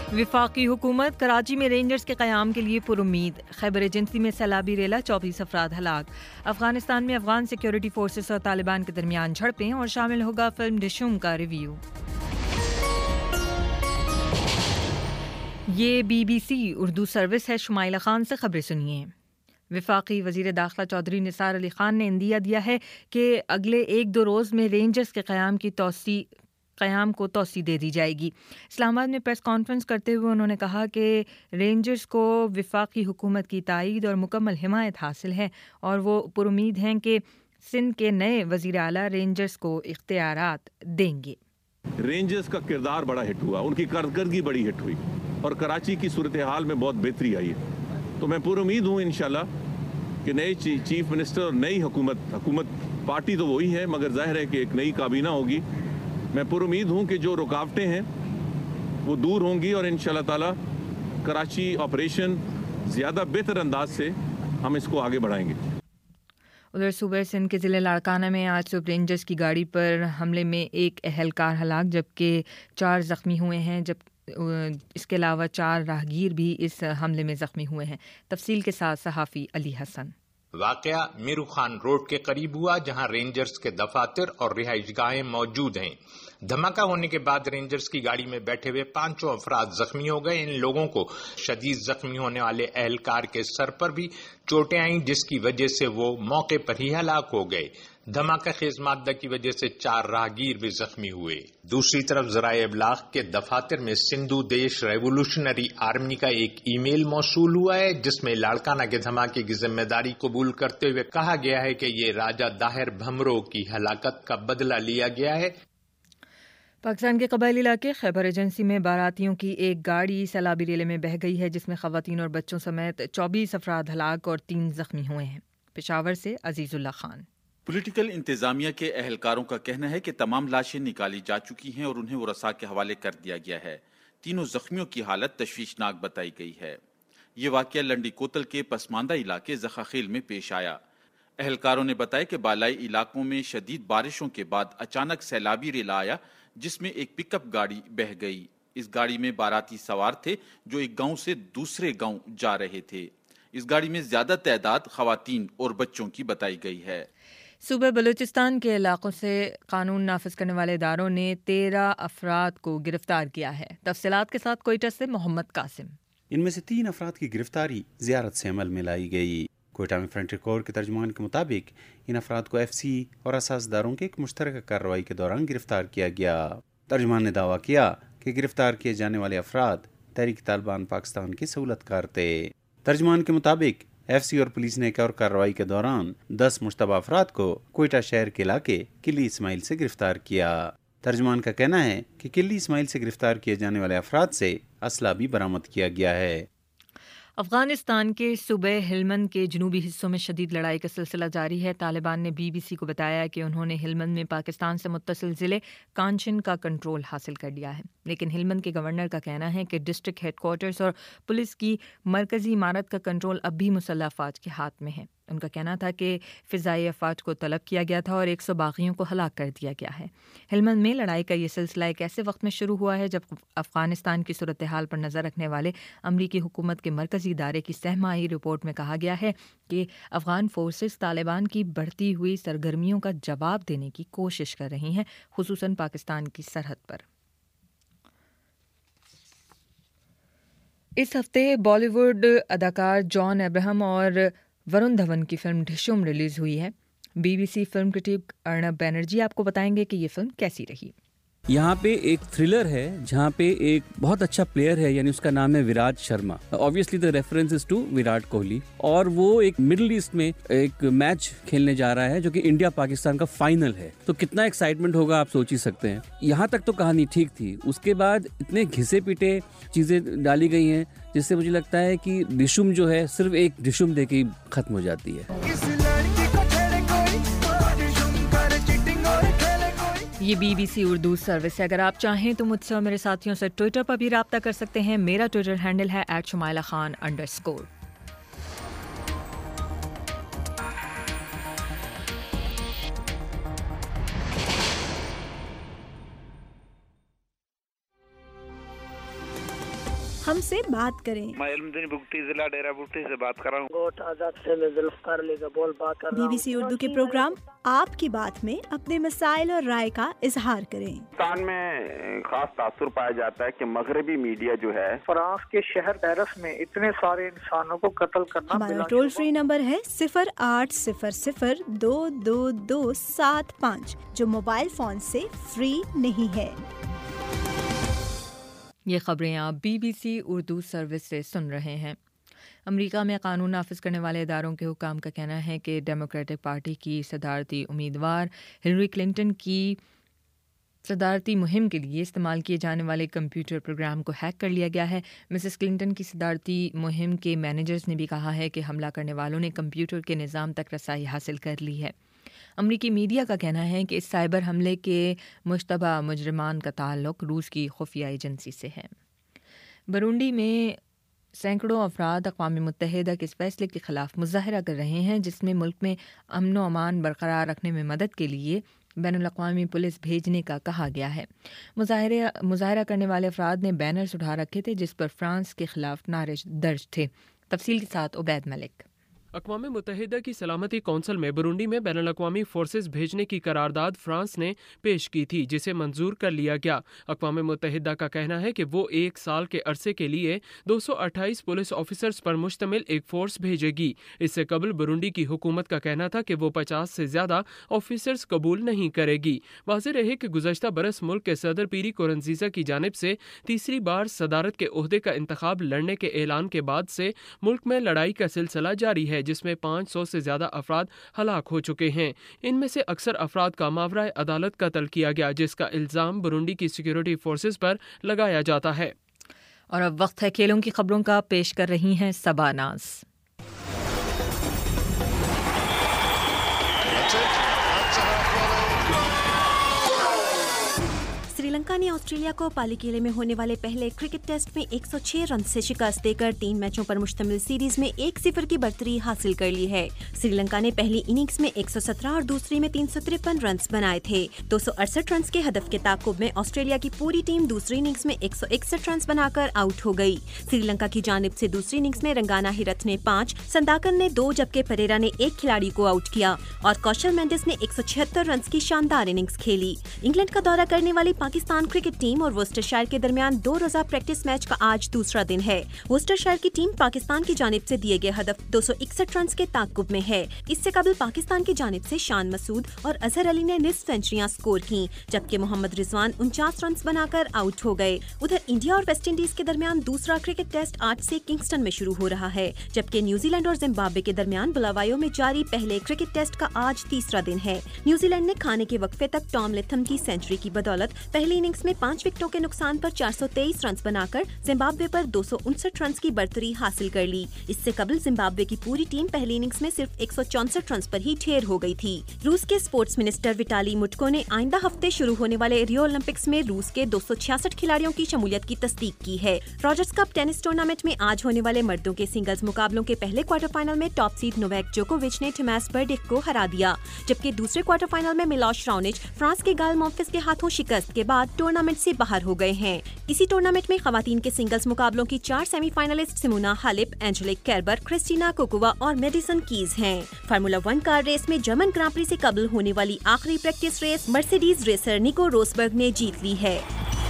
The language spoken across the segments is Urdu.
وفاقی حکومت کراچی میں رینجرز کے قیام کے لیے پر امید. خیبر ایجنسی میں سیلابی ریلا 24 افراد ہلاک. افغانستان میں افغان سیکیورٹی فورسز اور طالبان کے درمیان جھڑپیں اور شامل ہوگا فلم ڈشم کا ریویو. یہ BBC اردو سروس ہے. شمائلہ خان سے خبریں سنیے. وفاقی وزیر داخلہ چودھری نثار علی خان نے عندیہ دیا ہے کہ اگلے 1-2 روز میں رینجرز کے قیام کو توسیع دے دی جائے گی. اسلام آباد میں پریس کانفرنس کرتے ہوئے انہوں نے کہا کہ رینجرز کو وفاقی حکومت کی تائید اور مکمل حمایت حاصل ہے اور وہ پر امید ہیں کہ سندھ کے نئے وزیر اعلیٰ رینجرز کو اختیارات دیں گے. رینجرز کا کردار بڑا ہٹ ہوا, ان کی کارکردگی بڑی ہٹ ہوئی اور کراچی کی صورتحال میں بہت بہتری آئی ہے. تو میں پر امید ہوں انشاءاللہ کہ نئے چیف منسٹر اور نئی حکومت پارٹی تو وہی ہے مگر ظاہر ہے کہ ایک نئی کابینہ ہوگی. میں پر امید ہوں کہ جو رکاوٹیں ہیں وہ دور ہوں گی اور انشاءاللہ تعالی کراچی آپریشن زیادہ بہتر انداز سے ہم اس کو آگے بڑھائیں گے. ادھر صوبہ سندھ کے ضلع لاڑکانہ میں آج صبح رینجرز کی گاڑی پر حملے میں ایک اہلکار ہلاک جبکہ 4 زخمی ہوئے ہیں. اس کے علاوہ 4 راہگیر بھی اس حملے میں زخمی ہوئے ہیں. تفصیل کے ساتھ صحافی علی حسن. واقعہ میرو خان روڈ کے قریب ہوا جہاں رینجرز کے دفاتر اور رہائش گاہیں موجود ہیں. دھماکہ ہونے کے بعد رینجرز کی گاڑی میں بیٹھے ہوئے 5 افراد زخمی ہو گئے. ان لوگوں کو شدید زخمی ہونے والے اہلکار کے سر پر بھی چوٹیں آئیں جس کی وجہ سے وہ موقع پر ہی ہلاک ہو گئے. دھماکہ خیز مادہ کی وجہ سے 4 راہگیر بھی زخمی ہوئے. دوسری طرف ذرائع ابلاغ کے دفاتر میں سندھو دیش ریولوشنری آرمی کا ایک ای میل موصول ہوا ہے جس میں لاڑکانہ کے دھماکے کی ذمہ داری قبول کرتے ہوئے کہا گیا ہے کہ یہ راجہ داہر بھمرو کی ہلاکت کا بدلہ لیا گیا ہے. پاکستان کے قبائلی علاقے خیبر ایجنسی میں باراتیوں کی ایک گاڑی سیلابی ریلے میں بہہ گئی ہے جس میں خواتین اور بچوں سمیت 24 افراد ہلاک اور 3 زخمی ہوئے ہیں. پشاور سے عزیز اللہ خان. پولیٹیکل انتظامیہ کے اہلکاروں کا کہنا ہے کہ تمام لاشیں نکالی جا چکی ہیں اور انہیں ورثاء کے حوالے کر دیا گیا ہے. تینوں زخمیوں کی حالت تشویشناک بتائی گئی ہے. یہ واقعہ لنڈی کوتل کے پسماندہ علاقے زخاخیل میں پیش آیا. اہلکاروں نے بتایا کہ بالائی علاقوں میں شدید بارشوں کے بعد اچانک سیلابی ریلا آیا جس میں ایک پک اپ گاڑی بہہ گئی. اس گاڑی میں باراتی سوار تھے جو ایک گاؤں سے دوسرے گاؤں جا رہے تھے. اس گاڑی میں زیادہ تعداد خواتین اور بچوں کی بتائی گئی ہے. صوبہ بلوچستان کے علاقوں سے قانون نافذ کرنے والے اداروں نے 13 افراد کو گرفتار کیا ہے. تفصیلات کے ساتھ کوئٹہ سے محمد قاسم. ان میں سے 3 افراد کی گرفتاری زیارت سے عمل میں لائی گئی. کوئٹہ میں فرنٹیئر کور کے ترجمان کے مطابق ان افراد کو FCE اور اساسداروں کے ایک مشترکہ کارروائی کے دوران گرفتار کیا گیا. ترجمان نے دعویٰ کیا کہ گرفتار کیے جانے والے افراد تحریک طالبان پاکستان کے سہولت کار تھے. ترجمان کے مطابق FCE اور پولیس نے ایک اور کارروائی کے دوران 10 مشتبہ افراد کو کوئٹہ شہر کے علاقے کلی اسماعیل سے گرفتار کیا. ترجمان کا کہنا ہے کہ کلی اسماعیل سے گرفتار کیے جانے والے افراد سے اسلحہ بھی برآمد کیا گیا ہے. افغانستان کے صوبے ہلمند کے جنوبی حصوں میں شدید لڑائی کا سلسلہ جاری ہے. طالبان نے BBC کو بتایا کہ انہوں نے ہلمند میں پاکستان سے متصل ضلع کانچن کا کنٹرول حاصل کر لیا ہے. لیکن ہلمند کے گورنر کا کہنا ہے کہ ڈسٹرکٹ ہیڈ کوارٹرز اور پولیس کی مرکزی عمارت کا کنٹرول اب بھی مسلح افواج کے ہاتھ میں ہے. ان کا کہنا تھا کہ فضائی افواج کو طلب کیا گیا تھا اور 100 باغیوں کو ہلاک کر دیا گیا ہے. ہلمند میں لڑائی کا یہ سلسلہ ایک ایسے وقت میں شروع ہوا ہے جب افغانستان کی صورتحال پر نظر رکھنے والے امریکی حکومت کے مرکزی ادارے کی سہ ماہی رپورٹ میں کہا گیا ہے کہ افغان فورسز طالبان کی بڑھتی ہوئی سرگرمیوں کا جواب دینے کی کوشش کر رہی ہیں, خصوصاً پاکستان کی سرحد پر. اس ہفتے بالی ووڈ اداکار جان ابراہم اور ورن دھون کی فلم ڈھشم ریلیز ہوئی ہے. BBC film critic Arnab Banerjee آپ کو بتائیں گے کہ یہ فلم کیسی رہی. یہاں پہ ایک تھرلر ہے جہاں پہ ایک بہت اچھا پلیئر ہے, یعنی اس کا نام ہے Virat Sharma. obviously the reference is to Virat Kohli, اور وہ ایک مڈل ایسٹ میں ایک میچ کھیلنے جا رہا ہے جو کہ انڈیا پاکستان کا فائنل ہے. تو کتنا ایکسائٹمنٹ ہوگا آپ سوچ ہی سکتے ہیں. یہاں تک تو کہانی ٹھیک تھی, اس کے بعد اتنے گھسے پیٹے چیزیں ڈالی گئی ہیں جس سے مجھے لگتا ہے کہ ڈشم جو ہے صرف ایک ڈشم دے کے ہی ختم ہو جاتی ہے. یہ BBC اردو سروس ہے. اگر آپ چاہیں تو مجھ سے اور میرے ساتھیوں سے ٹویٹر پر بھی رابطہ کر سکتے ہیں. میرا ٹویٹر ہینڈل ہے @شمائلہ_خان_. ہم سے بات کریں۔ میں علمدین بگٹی ضلع ڈیرہ بگٹی سے بات کر رہا ہوں۔ گوٹ آزاد سے میں ذوالفقار علی گبول بات کر رہا ہوں۔ BBC اردو کے پروگرام آپ کی بات میں اپنے مسائل اور رائے کا اظہار کریں۔ پاکستان میں خاص تاثر پایا جاتا ہے کہ مغربی میڈیا جو ہے فرانس کے شہر پیرس میں اتنے سارے انسانوں کو قتل کرنا۔ ہمارا ٹول فری نمبر ہے 0800-2275 جو موبائل فون سے فری نہیں ہے۔ یہ خبریں آپ BBC اردو سروس سے سن رہے ہیں۔ امریکہ میں قانون نافذ کرنے والے اداروں کے حکام کا کہنا ہے کہ ڈیموکریٹک پارٹی کی صدارتی امیدوار ہلری کلنٹن کی صدارتی مہم کے لیے استعمال کیے جانے والے کمپیوٹر پروگرام کو ہیک کر لیا گیا ہے۔ مسز کلنٹن کی صدارتی مہم کے مینیجرز نے بھی کہا ہے کہ حملہ کرنے والوں نے کمپیوٹر کے نظام تک رسائی حاصل کر لی ہے۔ امریکی میڈیا کا کہنا ہے کہ اس سائبر حملے کے مشتبہ مجرمان کا تعلق روس کی خفیہ ایجنسی سے ہے۔ برونڈی میں سینکڑوں افراد اقوام متحدہ کے اس فیصلے کے خلاف مظاہرہ کر رہے ہیں جس میں ملک میں امن و امان برقرار رکھنے میں مدد کے لیے بین الاقوامی پولیس بھیجنے کا کہا گیا ہے۔ مظاہرہ کرنے والے افراد نے بینرز اٹھا رکھے تھے جس پر فرانس کے خلاف نعرے درج تھے۔ تفصیل کے ساتھ عبید ملک۔ اقوام متحدہ کی سلامتی کونسل میں برونڈی میں بین الاقوامی فورسز بھیجنے کی قرارداد فرانس نے پیش کی تھی جسے منظور کر لیا گیا۔ اقوام متحدہ کا کہنا ہے کہ وہ 1 سال کے عرصے کے لیے 228 پولیس آفیسرز پر مشتمل ایک فورس بھیجے گی۔ اس سے قبل برونڈی کی حکومت کا کہنا تھا کہ وہ 50 سے زیادہ آفیسرز قبول نہیں کرے گی۔ واضح رہے کہ گزشتہ برس ملک کے صدر پیری نکورنزیزا کی جانب سے تیسری بار صدارت کے عہدے کا انتخاب لڑنے کے اعلان کے بعد سے ملک میں لڑائی کا سلسلہ جاری ہے جس میں 500 سے زیادہ افراد ہلاک ہو چکے ہیں۔ ان میں سے اکثر افراد کا ماورائے عدالت قتل کیا گیا جس کا الزام برونڈی کی سیکیورٹی فورسز پر لگایا جاتا ہے۔ اور اب وقت ہے کھیلوں کی خبروں کا، پیش کر رہی ہیں صبا ناز۔ سری لنکا نے آسٹریلیا کو پالیکیلے میں ہونے والے پہلے کرکٹ ٹیسٹ میں 106 رن سے شکست دے کر 3 میچوں پر مشتمل سیریز میں 1-0 کی برتری حاصل کر لی ہے۔ سری لنکا نے پہلی اننگز میں 117 اور دوسری میں 353 رنز بنائے تھے۔ 268 رنز کے ہدف کے تعاقب میں آسٹریلیا کی پوری ٹیم دوسری اننگز میں 161 رنز بنا کر آؤٹ ہو گئی۔ سری لنکا کی جانب سے دوسری اننگز میں رنگانا ہیرتھ نے 5، سنداکن نے 2 جبکہ پریرا نے 1 کھلاڑی کو آؤٹ کیا اور کوشل مینڈس نے 176 رنز کی شاندار اننگز کھیلی۔ انگلینڈ کا دورہ کرنے والی پاکستان کرکٹ ٹیم اور وسٹرشائر کے درمیان 2 روزہ پریکٹس میچ کا آج دوسرا دن ہے۔ وسٹرشائر کی ٹیم پاکستان کی جانب سے دیے گئے ہدف 261 رنز کے تعاقب میں ہے۔ اس سے قبل پاکستان کی جانب سے شان مسعود اور اظہر علی نے نصف سینچریاں سکور کیں جبکہ محمد رضوان 49 رنز بنا کر آؤٹ ہو گئے۔ ادھر انڈیا اور ویسٹ انڈیز کے درمیان دوسرا کرکٹ ٹیسٹ آج سے کنگسٹن میں شروع ہو رہا ہے جبکہ نیوزی لینڈ اور زمبابوے کے درمیان بلاوایو میں جاری پہلے کرکٹ ٹیسٹ کا آج تیسرا دن ہے۔ نیوزی لینڈ نے کھانے کے وقفے تک ٹام لیتھم کی سینچری کی بدولت پہلی اننگز میں 5 وکٹوں کے نقصان پر 423 رنز بنا کر زمبابوے پر 259 رنز کی برتری حاصل کر لی۔ اس سے قبل زمبابوے کی پوری ٹیم پہلی اننگز میں صرف 164 رنز پر ہی ڈھیر ہو گئی تھی۔ روس کے اسپورٹس منسٹر وٹالی مٹکو نے آئندہ ہفتے شروع ہونے والے ریو اولمپکس میں روس کے 266 کھلاڑیوں کی شمولیت کی تصدیق کی ہے۔ راجرز کپ ٹینس ٹورنامنٹ میں آج ہونے والے مردوں کے سنگلز مقابلوں کے پہلے کوارٹر فائنل میں ٹاپ سیڈ نوویک جوکووچ نے ٹھماس برڈیک کو ہرا دیا جبکہ دوسرے کوارٹر فائنل میں میلوش راونچ فرانس کے گائل مونفس کے ہاتھوں شکست کے بعد ٹورنامنٹ سے باہر ہو گئے ہیں۔ اسی ٹورنامنٹ میں خواتین کے سنگلز مقابلوں کی 4 semi finalists Simona Halep, Angelique Kerber, Kristina Kucova اور میڈیسن کیز ہیں۔ فارمولا 1 کار ریس میں جرمن گراں پری سے قبل ہونے والی آخری practice race Mercedes racer Nico Rosberg نے جیت لی ہے۔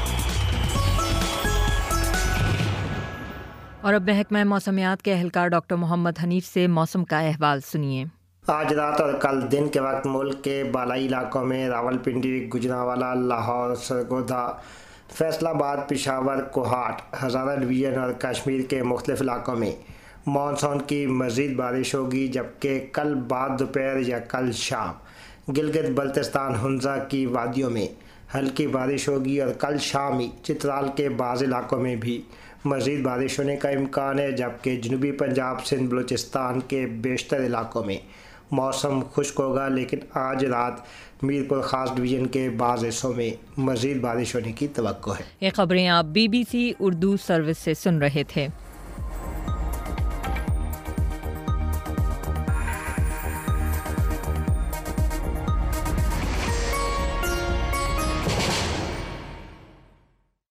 اور اب محکمہ موسمیات کے اہلکار ڈاکٹر محمد حنیف سے موسم کا احوال سنیے۔ آج رات اور کل دن کے وقت ملک کے بالائی علاقوں میں راولپنڈی، گجرانوالہ، لاہور، سرگودا، فیصل آباد، پشاور، کوہاٹ، ہزارہ ڈویژن اور کشمیر کے مختلف علاقوں میں مانسون کی مزید بارش ہوگی جبکہ کل بعد دوپہر یا کل شام گلگت بلتستان، ہنزا کی وادیوں میں ہلکی بارش ہوگی اور کل شام ہی چترال کے بعض علاقوں میں بھی مزید بارش ہونے کا امکان ہے جبکہ جنوبی پنجاب، سندھ، بلوچستان کے بیشتر علاقوں میں موسم خشک ہوگا لیکن آج رات میرپور خاص ڈویژن کے بعض حصوں میں مزید بارش ہونے کی توقع ہے۔ یہ خبریں آپ BBC اردو سروس سے سن رہے تھے۔